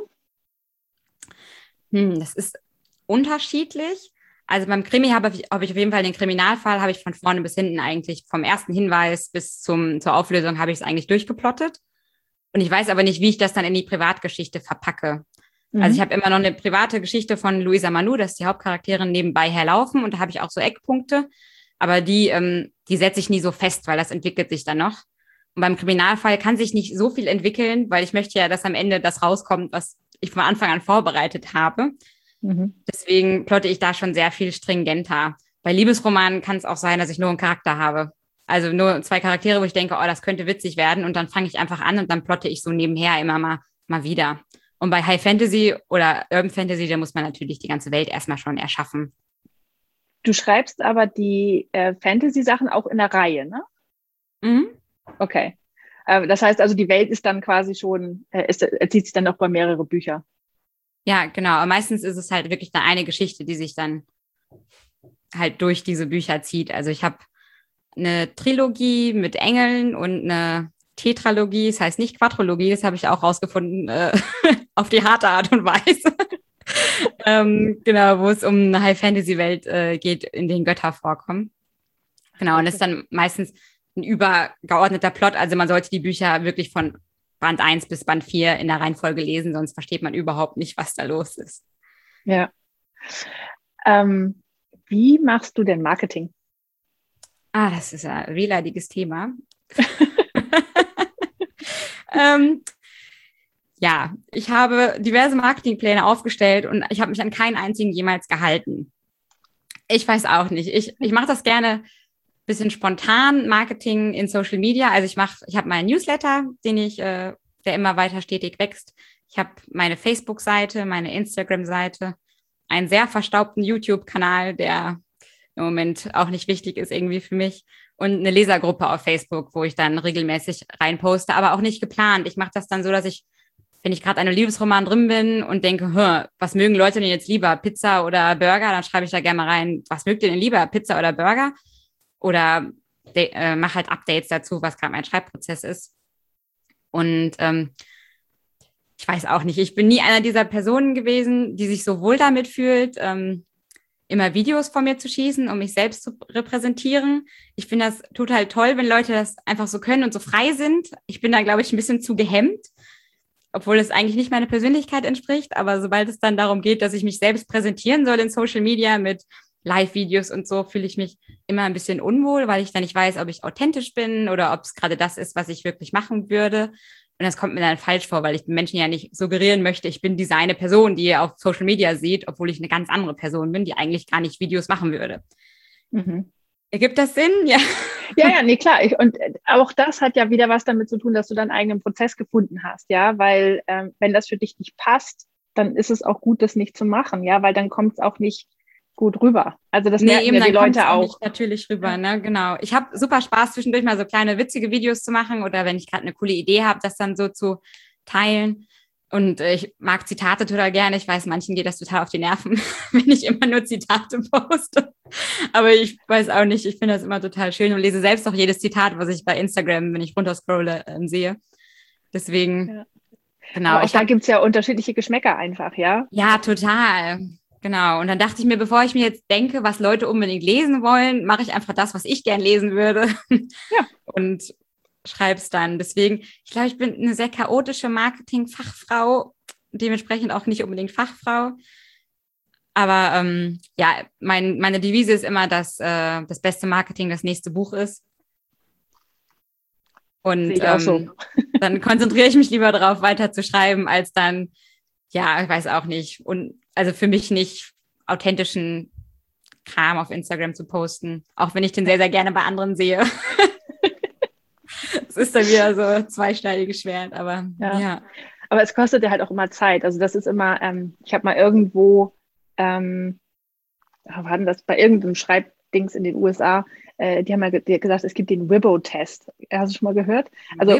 Das ist unterschiedlich. Also beim Krimi habe ich auf jeden Fall den Kriminalfall, habe ich von vorne bis hinten eigentlich, vom ersten Hinweis bis zur Auflösung habe ich es eigentlich durchgeplottet. Und ich weiß aber nicht, wie ich das dann in die Privatgeschichte verpacke. Also ich habe immer noch eine private Geschichte von Luisa Manu, dass die Hauptcharaktere nebenbei herlaufen und da habe ich auch so Eckpunkte, aber die setze ich nie so fest, weil das entwickelt sich dann noch. Und beim Kriminalfall kann sich nicht so viel entwickeln, weil ich möchte ja, dass am Ende das rauskommt, was ich von Anfang an vorbereitet habe. Deswegen plotte ich da schon sehr viel stringenter. Bei Liebesromanen kann es auch sein, dass ich nur einen Charakter habe. Also nur 2 Charaktere, wo ich denke, oh, das könnte witzig werden und dann fange ich einfach an und dann plotte ich so nebenher immer mal wieder. Und bei High Fantasy oder Urban Fantasy, da muss man natürlich die ganze Welt erstmal schon erschaffen. Du schreibst aber die Fantasy-Sachen auch in der Reihe, ne? Mhm. Okay. Das heißt also, die Welt ist dann quasi schon, erzieht sich dann noch bei mehrere Bücher. Ja, genau. Aber meistens ist es halt wirklich eine Geschichte, die sich dann halt durch diese Bücher zieht. Also ich habe eine Trilogie mit Engeln und eine Tetralogie, das heißt nicht Quadrologie, das habe ich auch rausgefunden, auf die harte Art und Weise. Genau, wo es um eine High-Fantasy-Welt geht, in denen Götter vorkommen. Genau, und das ist dann meistens ein übergeordneter Plot. Also man sollte die Bücher wirklich von Band 1 bis Band 4 in der Reihenfolge lesen, sonst versteht man überhaupt nicht, was da los ist. Ja. Wie machst du denn Marketing? Das ist ein wehleidiges Thema. Ja, ich habe diverse Marketingpläne aufgestellt und ich habe mich an keinen einzigen jemals gehalten. Ich weiß auch nicht. Ich mache das gerne ein bisschen spontan, Marketing in Social Media. Also ich habe meinen Newsletter, der immer weiter stetig wächst. Ich habe meine Facebook-Seite, meine Instagram-Seite, einen sehr verstaubten YouTube-Kanal, der im Moment auch nicht wichtig ist irgendwie für mich, und eine Lesergruppe auf Facebook, wo ich dann regelmäßig reinposte, aber auch nicht geplant. Ich mache das dann so, dass ich, wenn ich gerade in einem Liebesroman drin bin und denke, was mögen Leute denn jetzt lieber, Pizza oder Burger, dann schreibe ich da gerne mal rein, was mögt ihr denn lieber, Pizza oder Burger? Oder mache halt Updates dazu, was gerade mein Schreibprozess ist. Und ich weiß auch nicht, ich bin nie einer dieser Personen gewesen, die sich so wohl damit fühlt, immer Videos von mir zu schießen, um mich selbst zu repräsentieren. Ich finde das total toll, wenn Leute das einfach so können und so frei sind. Ich bin da, glaube ich, ein bisschen zu gehemmt, obwohl es eigentlich nicht meiner Persönlichkeit entspricht. Aber sobald es dann darum geht, dass ich mich selbst präsentieren soll in Social Media mit Live-Videos und so, fühle ich mich immer ein bisschen unwohl, weil ich dann nicht weiß, ob ich authentisch bin oder ob es gerade das ist, was ich wirklich machen würde. Und das kommt mir dann falsch vor, weil ich den Menschen ja nicht suggerieren möchte, ich bin diese eine Person, die ihr auf Social Media seht, obwohl ich eine ganz andere Person bin, die eigentlich gar nicht Videos machen würde. Mhm. Ergibt das Sinn? Ja. Ja, nee, klar. Und auch das hat ja wieder was damit zu tun, dass du deinen eigenen Prozess gefunden hast, ja, weil wenn das für dich nicht passt, dann ist es auch gut, das nicht zu machen, ja, weil dann kommt es auch nicht gut rüber. Also das merken ja die Leute auch. Nicht natürlich rüber, ne? Genau. Ich habe super Spaß, zwischendurch mal so kleine witzige Videos zu machen oder wenn ich gerade eine coole Idee habe, das dann so zu teilen. Und ich mag Zitate total gerne. Ich weiß, manchen geht das total auf die Nerven, wenn ich immer nur Zitate poste. Aber ich weiß auch nicht, ich finde das immer total schön und lese selbst auch jedes Zitat, was ich bei Instagram, wenn ich runterscrolle, sehe. Deswegen, genau. Aber auch da gibt es ja unterschiedliche Geschmäcker einfach, ja? Ja, total. Genau. Und dann dachte ich mir, bevor ich mir jetzt denke, was Leute unbedingt lesen wollen, mache ich einfach das, was ich gern lesen würde. Ja. Und schreibe es dann. Deswegen, ich glaube, ich bin eine sehr chaotische Marketing-Fachfrau, dementsprechend auch nicht unbedingt Fachfrau. Aber ja, meine Devise ist immer, dass das beste Marketing das nächste Buch ist. Und so. Dann konzentriere ich mich lieber darauf, weiter zu schreiben, als dann, ja, ich weiß auch nicht, und also für mich nicht authentischen Kram auf Instagram zu posten, auch wenn ich den sehr, sehr gerne bei anderen sehe. Es ist dann wieder so ein zweischneidiges Schwert, aber ja. Aber es kostet ja halt auch immer Zeit. Also das ist immer, ich habe mal irgendwo, war denn das, bei irgendeinem Schreibdings in den USA, die haben mal gesagt, es gibt den WIBO-Test. Hast du schon mal gehört? Also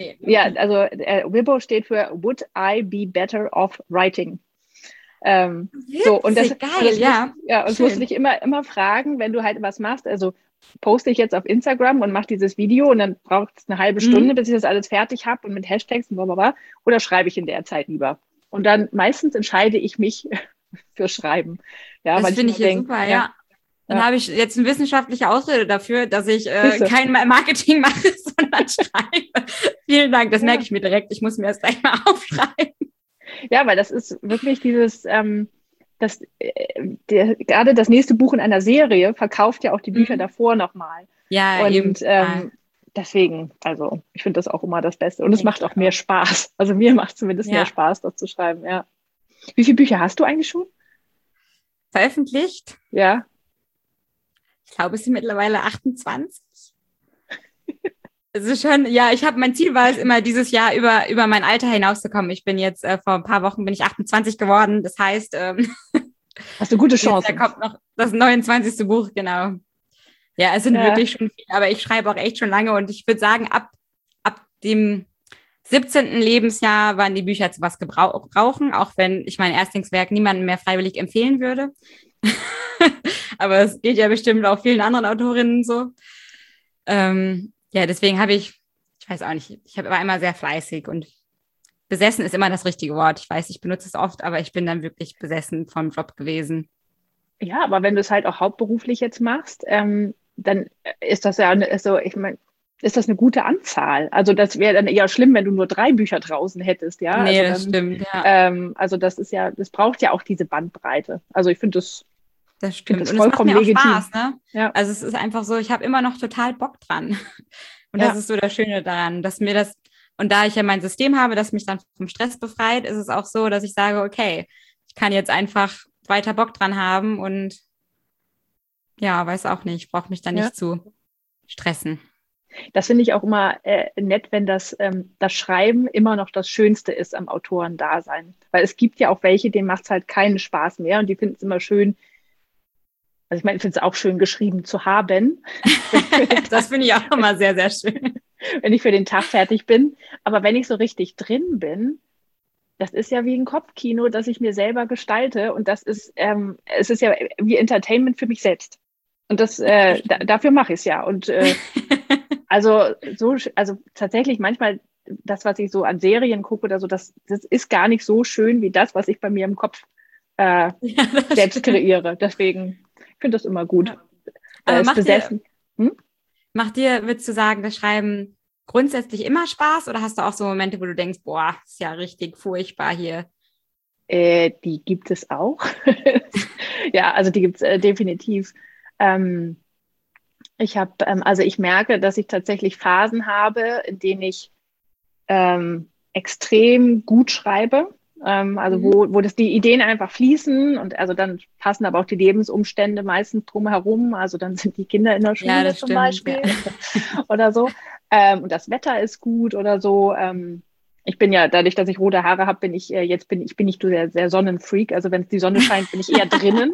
WIBO steht für Would I be better off writing? So, und das geil, ja. Und musst du dich immer fragen, wenn du halt was machst, also poste ich jetzt auf Instagram und mache dieses Video und dann braucht es eine halbe Stunde, bis ich das alles fertig habe und mit Hashtags und blablabla, oder schreibe ich in der Zeit lieber? Und dann meistens entscheide ich mich für Schreiben. Ja, das finde ich hier super, ja. Dann habe ich jetzt eine wissenschaftliche Ausrede dafür, dass ich kein Marketing mache, sondern schreibe. Vielen Dank, das merke ich mir direkt. Ich muss mir das gleich mal aufschreiben. Ja, weil das ist wirklich dieses, gerade das nächste Buch in einer Serie verkauft ja auch die Bücher davor nochmal. Ja, und eben. Deswegen, also ich finde das auch immer das Beste. Und es macht auch mehr Spaß. Also mir macht zumindest mehr Spaß, das zu schreiben, ja. Wie viele Bücher hast du eigentlich schon? Veröffentlicht? Ja. Ich glaube, es sind mittlerweile 28. Es ist schon, ja, mein Ziel war es immer, dieses Jahr über mein Alter hinauszukommen. Ich bin jetzt, vor ein paar Wochen bin ich 28 geworden. Das heißt, hast du gute Chancen. Da kommt noch das 29. Buch, genau. Ja, es sind wirklich schon viele, aber ich schreibe auch echt schon lange und ich würde sagen, ab dem 17. Lebensjahr waren die Bücher zu was gebrauchen, auch wenn ich mein Erstlingswerk niemandem mehr freiwillig empfehlen würde. Aber es geht ja bestimmt auch vielen anderen Autorinnen so. Ja, deswegen ich weiß auch nicht, war immer sehr fleißig und besessen ist immer das richtige Wort. Ich weiß, ich benutze es oft, aber ich bin dann wirklich besessen vom Job gewesen. Ja, aber wenn du es halt auch hauptberuflich jetzt machst, dann ist das ja, also ich meine, ist das eine gute Anzahl? Also das wäre dann eher schlimm, wenn du nur 3 Bücher draußen hättest, ja? Nee, also das stimmt, ja. Also das ist ja, das braucht ja auch diese Bandbreite. Also ich finde das stimmt. das und es macht mir legitim. auch Spaß, ne? Ja. Also es ist einfach so, ich habe immer noch total Bock dran. Und Ja. das ist so das Schöne daran, dass mir das, und da ich ja mein System habe, das mich dann vom Stress befreit, ist es auch so, dass ich sage, okay, ich kann jetzt einfach weiter Bock dran haben und ja, weiß auch nicht, ich brauche mich da nicht zu stressen. Das finde ich auch immer nett, wenn das Schreiben immer noch das Schönste ist am Autorendasein. Weil es gibt ja auch welche, denen macht es halt keinen Spaß mehr und die finden es immer schön. Also ich meine, ich finde es auch schön, geschrieben zu haben. Das finde ich auch immer sehr, sehr schön. Wenn ich für den Tag fertig bin. Aber wenn ich so richtig drin bin, das ist ja wie ein Kopfkino, das ich mir selber gestalte. Und das ist, es ist ja wie Entertainment für mich selbst. Und das, dafür mache ich es ja. Und also tatsächlich manchmal das, was ich so an Serien gucke oder so, das ist gar nicht so schön wie das, was ich bei mir im Kopf selbst kreiere. Deswegen finde ich das immer gut. Ja. Aber besessen. Würdest du sagen, das Schreiben grundsätzlich immer Spaß oder hast du auch so Momente, wo du denkst, boah, ist ja richtig furchtbar hier? Die gibt es auch. Ja, also die gibt es definitiv. Ich merke, dass ich tatsächlich Phasen habe, in denen ich extrem gut schreibe. Wo die Ideen einfach fließen und also dann passen aber auch die Lebensumstände meistens drumherum. Also dann sind die Kinder in der Schule zum Beispiel oder so. Und das Wetter ist gut oder so. Ich bin ja, dadurch, dass ich rote Haare habe, bin ich nicht so sehr Sonnenfreak. Also wenn die Sonne scheint, bin ich eher drinnen.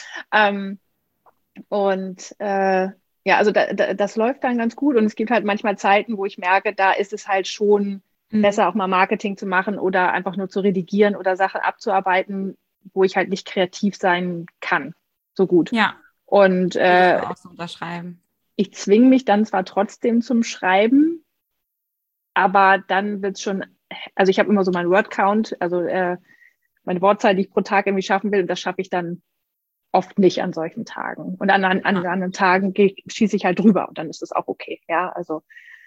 Also das läuft dann ganz gut. Und es gibt halt manchmal Zeiten, wo ich merke, da ist es halt schon besser auch mal Marketing zu machen oder einfach nur zu redigieren oder Sachen abzuarbeiten, wo ich halt nicht kreativ sein kann. So gut. Ja. Und auch so unterschreiben. Ich zwinge mich dann zwar trotzdem zum Schreiben, aber dann wird es schon, also ich habe immer so meinen Word-Count, also meine Wortzahl, die ich pro Tag irgendwie schaffen will, und das schaffe ich dann oft nicht an solchen Tagen. Und an anderen Tagen schieße ich halt drüber und dann ist das auch okay. Ja, also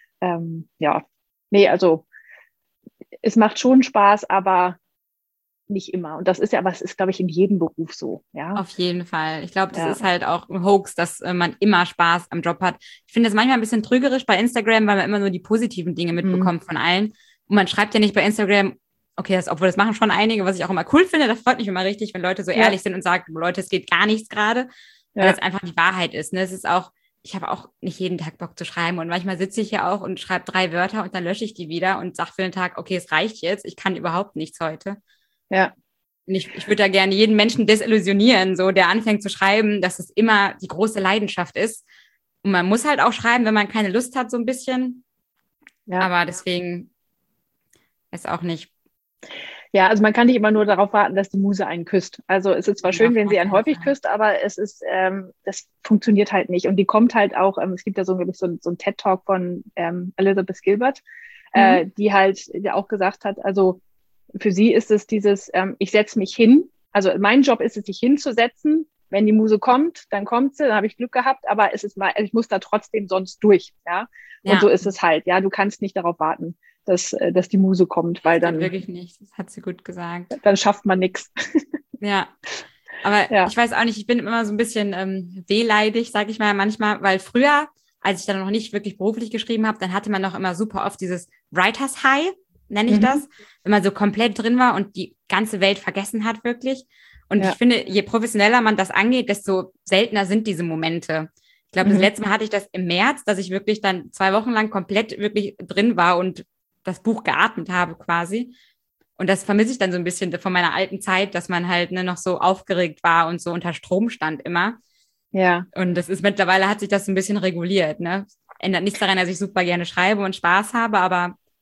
also es macht schon Spaß, aber nicht immer. Und das ist ja, aber es ist, glaube ich, in jedem Beruf so. Ja? Auf jeden Fall. Ich glaube, das ist halt auch ein Hoax, dass man immer Spaß am Job hat. Ich finde das manchmal ein bisschen trügerisch bei Instagram, weil man immer nur die positiven Dinge mitbekommt von allen. Und man schreibt ja nicht bei Instagram, okay, obwohl das machen schon einige, was ich auch immer cool finde, das freut mich immer richtig, wenn Leute so ehrlich sind und sagen, Leute, es geht gar nichts gerade, weil das einfach die Wahrheit ist. Ne? Es ist auch, ich habe auch nicht jeden Tag Bock zu schreiben und manchmal sitze ich ja auch und schreibe 3 Wörter und dann lösche ich die wieder und sage für den Tag, okay, es reicht jetzt, ich kann überhaupt nichts heute. Ja. Und ich würde da gerne jeden Menschen desillusionieren, so der anfängt zu schreiben, dass es immer die große Leidenschaft ist. Und man muss halt auch schreiben, wenn man keine Lust hat, so ein bisschen. Ja. Aber deswegen ist auch nicht. Ja, also man kann nicht immer nur darauf warten, dass die Muse einen küsst. Also es ist zwar schön, wenn sie einen häufig küsst, aber es ist, das funktioniert halt nicht. Und die kommt halt auch, es gibt ja so ein TED-Talk von Elizabeth Gilbert, die halt auch gesagt hat, also für sie ist es dieses, ich setze mich hin. Also mein Job ist es, sich hinzusetzen. Wenn die Muse kommt, dann kommt sie, dann habe ich Glück gehabt, aber ich muss da trotzdem sonst durch. Ja? Und so ist es halt. Ja, du kannst nicht darauf warten, dass die Muse kommt, weil dann. Wirklich nicht, das hat sie gut gesagt. Dann schafft man nichts. Ja. Aber ich weiß auch nicht, ich bin immer so ein bisschen wehleidig, sage ich mal manchmal, weil früher, als ich dann noch nicht wirklich beruflich geschrieben habe, dann hatte man noch immer super oft dieses Writers High, nenne ich das, wenn man so komplett drin war und die ganze Welt vergessen hat wirklich. Und ich finde, je professioneller man das angeht, desto seltener sind diese Momente. Ich glaube, das letzte Mal hatte ich das im März, dass ich wirklich dann 2 Wochen lang komplett wirklich drin war und das Buch geatmet habe quasi. Und das vermisse ich dann so ein bisschen von meiner alten Zeit, dass man halt noch so aufgeregt war und so unter Strom stand immer. Ja. Und das ist mittlerweile hat sich das ein bisschen reguliert, ne? Ändert nichts daran, dass ich super gerne schreibe und Spaß habe, aber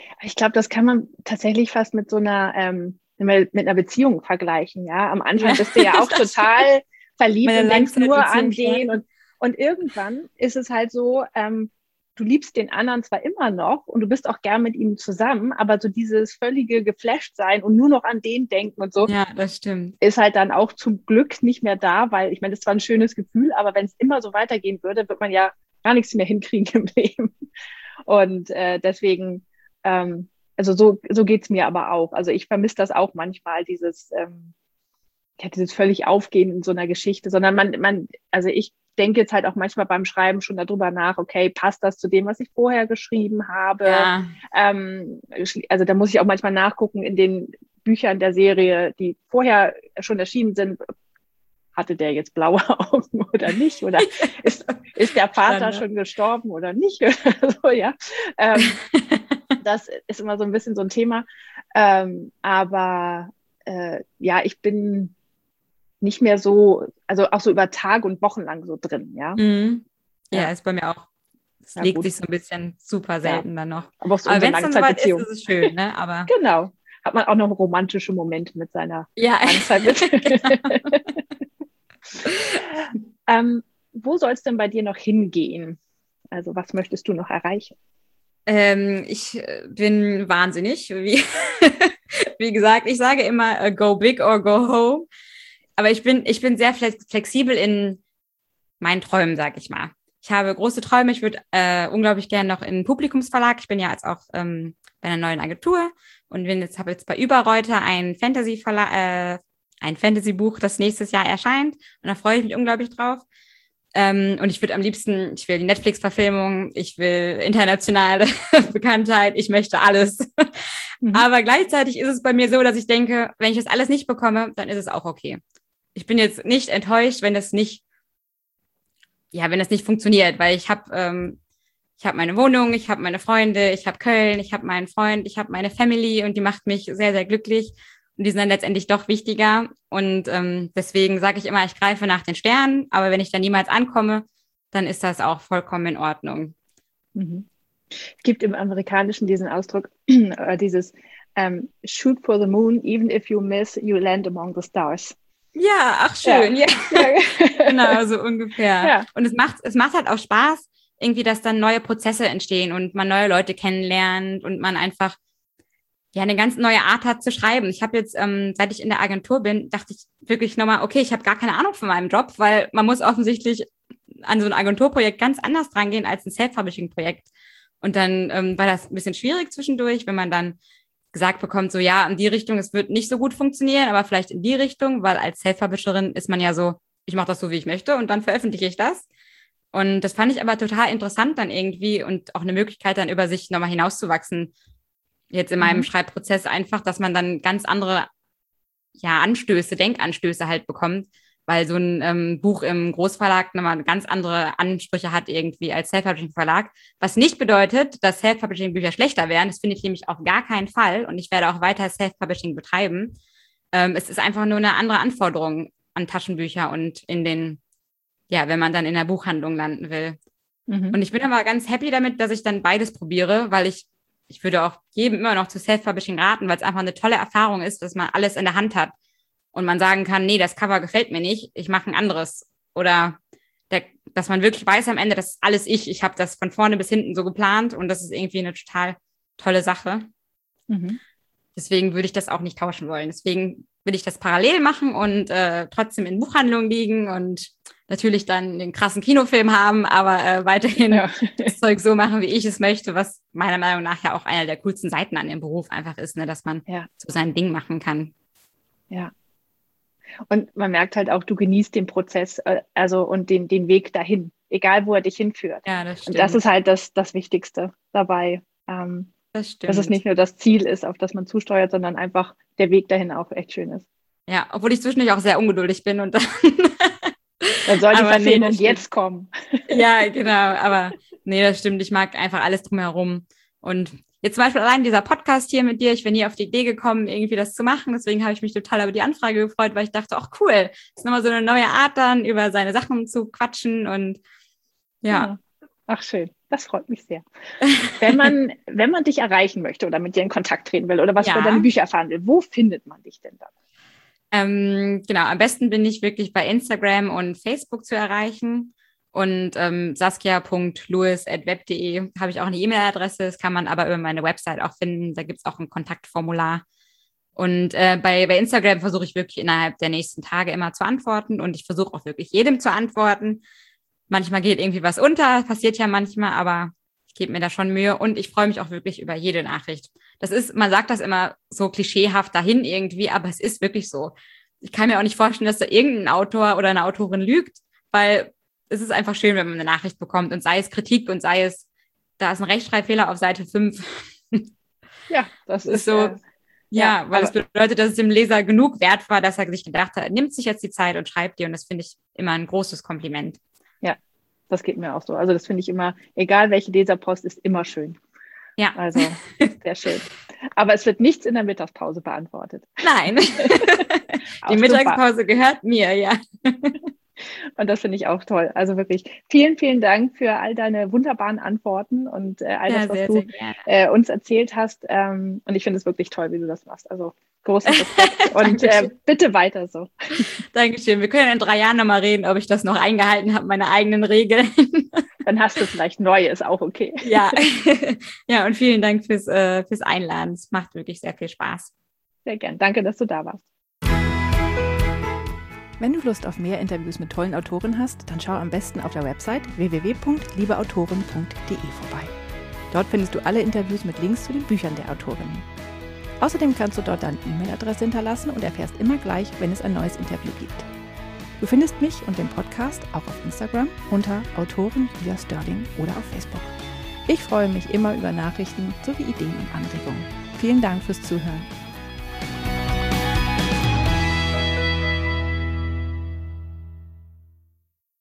Ich glaube, das kann man tatsächlich fast mit so mit einer Beziehung vergleichen, ja. Am Anfang bist du ja auch total verliebt und denkst nur an den und irgendwann ist es halt so, du liebst den anderen zwar immer noch und du bist auch gern mit ihm zusammen, aber so dieses völlige Geflasht-Sein und nur noch an den denken und so, ja, das stimmt, ist halt dann auch zum Glück nicht mehr da, weil ich meine, das war ein schönes Gefühl, aber wenn es immer so weitergehen würde, wird man ja gar nichts mehr hinkriegen im Leben. Und deswegen, also so geht's mir aber auch. Also ich vermisse das auch manchmal, dieses völlig Aufgehen in so einer Geschichte, sondern also ich denke jetzt halt auch manchmal beim Schreiben schon darüber nach, okay, passt das zu dem, was ich vorher geschrieben habe? ja. Also da muss ich auch manchmal nachgucken in den Büchern der Serie, die vorher schon erschienen sind. Hatte der jetzt blaue Augen oder nicht? Oder ist der Vater schon gestorben oder nicht? So, ja. Das ist immer so ein bisschen so ein Thema. Aber ja, ich bin nicht mehr so, also auch so über Tage und Wochen lang so drin, ja. Mhm. Ja. Ja, ist bei mir auch. Es legt sich so ein bisschen super selten dann noch. Aber wenn es dann soweit ist, ist es schön, ne? Aber genau. Hat man auch noch romantische Momente mit seiner Langzeit. Wo soll es denn bei dir noch hingehen? Also was möchtest du noch erreichen? Ich bin wahnsinnig. Wie gesagt, ich sage immer go big or go home. Aber ich bin sehr flexibel in meinen Träumen, sag ich mal. Ich habe große Träume. Ich würde unglaublich gerne noch in einen Publikumsverlag. Ich bin ja jetzt auch bei einer neuen Agentur und habe jetzt bei Überreuter ein Fantasy-Buch, das nächstes Jahr erscheint. Und da freue ich mich unglaublich drauf. Und ich würde am liebsten, ich will die Netflix-Verfilmung, ich will internationale Bekanntheit, ich möchte alles. Aber gleichzeitig ist es bei mir so, dass ich denke, wenn ich das alles nicht bekomme, dann ist es auch okay. Ich bin jetzt nicht enttäuscht, wenn das nicht funktioniert, weil ich habe meine Wohnung, ich habe meine Freunde, ich habe Köln, ich habe meinen Freund, ich habe meine Family und die macht mich sehr, sehr glücklich. Und die sind dann letztendlich doch wichtiger. Und deswegen sage ich immer, ich greife nach den Sternen. Aber wenn ich dann niemals ankomme, dann ist das auch vollkommen in Ordnung. Mhm. Es gibt im Amerikanischen diesen Ausdruck, dieses shoot for the moon, even if you miss, you land among the stars. Ja, ach schön. Ja. Genau, so ungefähr. Ja. Und es macht halt auch Spaß, irgendwie, dass dann neue Prozesse entstehen und man neue Leute kennenlernt und man einfach eine ganz neue Art hat zu schreiben. Ich habe jetzt, seit ich in der Agentur bin, dachte ich wirklich nochmal, okay, ich habe gar keine Ahnung von meinem Job, weil man muss offensichtlich an so ein Agenturprojekt ganz anders dran gehen als ein Self-Publishing-Projekt. Und dann war das ein bisschen schwierig zwischendurch, wenn man dann gesagt bekommt, so ja, in die Richtung, es wird nicht so gut funktionieren, aber vielleicht in die Richtung, weil als Self-Publisherin ist man ja so, ich mache das so, wie ich möchte und dann veröffentliche ich das. Und das fand ich aber total interessant dann irgendwie und auch eine Möglichkeit dann über sich nochmal hinauszuwachsen. Jetzt in meinem Schreibprozess einfach, dass man dann ganz andere Denkanstöße halt bekommt, weil so ein Buch im Großverlag nochmal ganz andere Ansprüche hat irgendwie als Self-Publishing-Verlag, was nicht bedeutet, dass Self-Publishing-Bücher schlechter werden. Das finde ich nämlich auf gar keinen Fall und ich werde auch weiter Self-Publishing betreiben. Es ist einfach nur eine andere Anforderung an Taschenbücher und wenn man dann in der Buchhandlung landen will. Und ich bin aber ganz happy damit, dass ich dann beides probiere, weil ich würde auch jedem immer noch zu Self-Publishing raten, weil es einfach eine tolle Erfahrung ist, dass man alles in der Hand hat und man sagen kann, nee, das Cover gefällt mir nicht, ich mache ein anderes. Oder dass man wirklich weiß am Ende, das ist alles ich habe das von vorne bis hinten so geplant und das ist irgendwie eine total tolle Sache. Deswegen würde ich das auch nicht tauschen wollen. Deswegen will ich das parallel machen und trotzdem in Buchhandlungen liegen und natürlich dann den krassen Kinofilm haben, aber weiterhin das Zeug so machen, wie ich es möchte, was meiner Meinung nach ja auch einer der coolsten Seiten an dem Beruf einfach ist, ne, dass man so sein Ding machen kann. Ja. Und man merkt halt auch, du genießt den Prozess, und den Weg dahin, egal wo er dich hinführt. Ja, das stimmt. Und das ist halt das Wichtigste dabei. Das stimmt. Dass es nicht nur das Ziel ist, auf das man zusteuert, sondern einfach der Weg dahin auch echt schön ist. Ja, obwohl ich zwischendurch auch sehr ungeduldig bin und dann soll die Verfilmung jetzt kommen. Ja, genau, aber nee, das stimmt. Ich mag einfach alles drumherum. Und jetzt zum Beispiel allein dieser Podcast hier mit dir, ich bin nie auf die Idee gekommen, irgendwie das zu machen. Deswegen habe ich mich total über die Anfrage gefreut, weil ich dachte, ach cool, das ist nochmal so eine neue Art dann, über seine Sachen zu quatschen und ja. Ach schön. Das freut mich sehr. Wenn man dich erreichen möchte oder mit dir in Kontakt treten will oder was über deine Bücher erfahren will, wo findet man dich denn dann? Genau, am besten bin ich wirklich bei Instagram und Facebook zu erreichen. Und saskia.lewis@web.de habe ich auch eine E-Mail-Adresse. Das kann man aber über meine Website auch finden. Da gibt es auch ein Kontaktformular. Und bei Instagram versuche ich wirklich innerhalb der nächsten Tage immer zu antworten. Und ich versuche auch wirklich jedem zu antworten. Manchmal geht irgendwie was unter, passiert ja manchmal, aber ich gebe mir da schon Mühe. Und ich freue mich auch wirklich über jede Nachricht. Man sagt das immer so klischeehaft dahin irgendwie, aber es ist wirklich so. Ich kann mir auch nicht vorstellen, dass da irgendein Autor oder eine Autorin lügt, weil es ist einfach schön, wenn man eine Nachricht bekommt und sei es Kritik und sei es, da ist ein Rechtschreibfehler auf Seite 5. Ja, das ist so. Weil das bedeutet, dass es dem Leser genug wert war, dass er sich gedacht hat, nimmt sich jetzt die Zeit und schreibt dir. Und das finde ich immer ein großes Kompliment. Ja, das geht mir auch so. Also das finde ich immer, egal welche Leserpost, ist immer schön. Ja. Also sehr schön. Aber es wird nichts in der Mittagspause beantwortet. Nein. Die Mittagspause gehört mir, ja. Und das finde ich auch toll. Also wirklich vielen, vielen Dank für all deine wunderbaren Antworten und all das, was du uns erzählt hast. Und ich finde es wirklich toll, wie du das machst. Also großen Respekt und bitte weiter so. Dankeschön. Wir können in 3 Jahren nochmal reden, ob ich das noch eingehalten habe, meine eigenen Regeln. Dann hast du vielleicht neue, ist auch okay. Ja, ja, und vielen Dank fürs Einladen. Es macht wirklich sehr viel Spaß. Sehr gern. Danke, dass du da warst. Wenn du Lust auf mehr Interviews mit tollen Autoren hast, dann schau am besten auf der Website www.liebeautoren.de vorbei. Dort findest du alle Interviews mit Links zu den Büchern der Autorinnen. Außerdem kannst du dort deine E-Mail-Adresse hinterlassen und erfährst immer gleich, wenn es ein neues Interview gibt. Du findest mich und den Podcast auch auf Instagram unter Autorin Julia Störling oder auf Facebook. Ich freue mich immer über Nachrichten sowie Ideen und Anregungen. Vielen Dank fürs Zuhören.